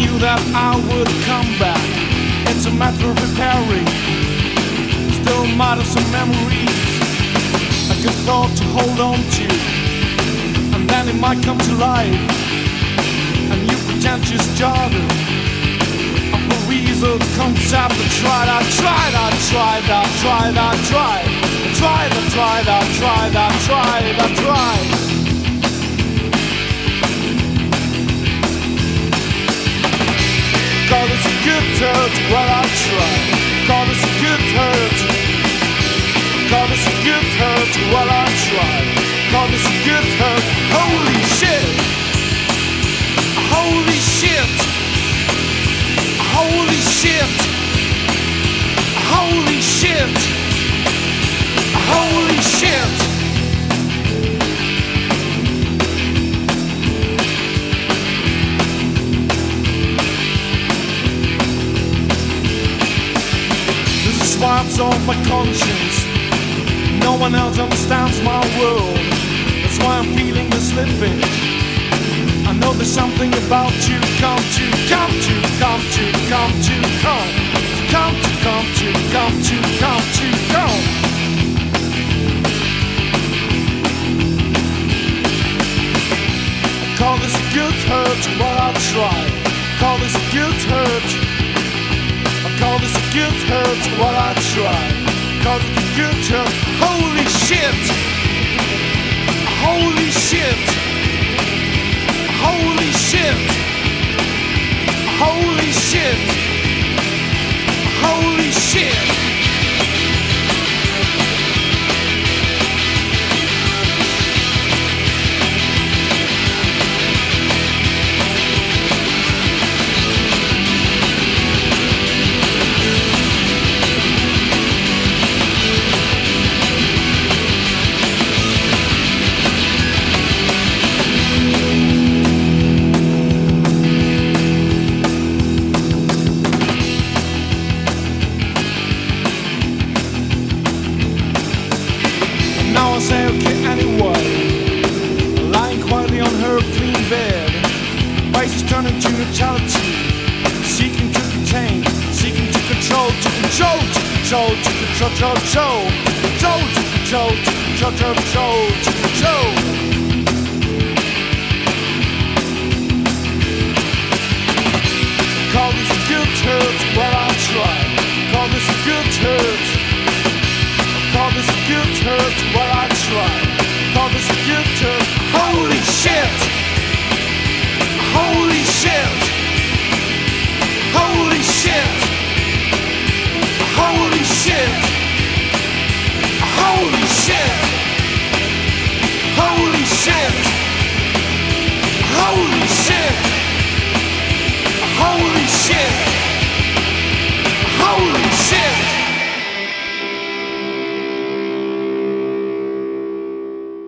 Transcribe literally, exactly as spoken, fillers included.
knew that I would come back. It's a matter of repairing. Still matters some memories. A good thought to hold on to, and then it might come to life. And you pretentious jargon of a weasel concept. I tried, I tried, I tried, I tried, I tried, I tried, I tried, I tried, I tried, I tried. God, it's a good hurt, well I tried. God, it's a good hurt. God, it's a good hurt, well I tried. God, it's a good hurt. Holy shit! Holy shit! Holy shit! Holy shit! Holy shit! Swipes off my conscience. No one else understands my world. That's why I'm feeling the slippage. I know there's something about you. Come to, come to, come to, come to, come. Come to, come to, come to, come to, come. I call this a good hurt, well I tried. I call this a good hurt. Call this a good hurt, what I tried. Call it a good hurt. Holy shit! Holy shit! Holy shit! Holy shit! Holy shit! Now I say okay anyway, lying quietly on her clean bed. Vices turn into neutrality, seeking to contain, seeking to control, to control, to control, to control, control, control, to control, to control, control, to control. Call this a good hurt, well I tried. Call this a good hurt.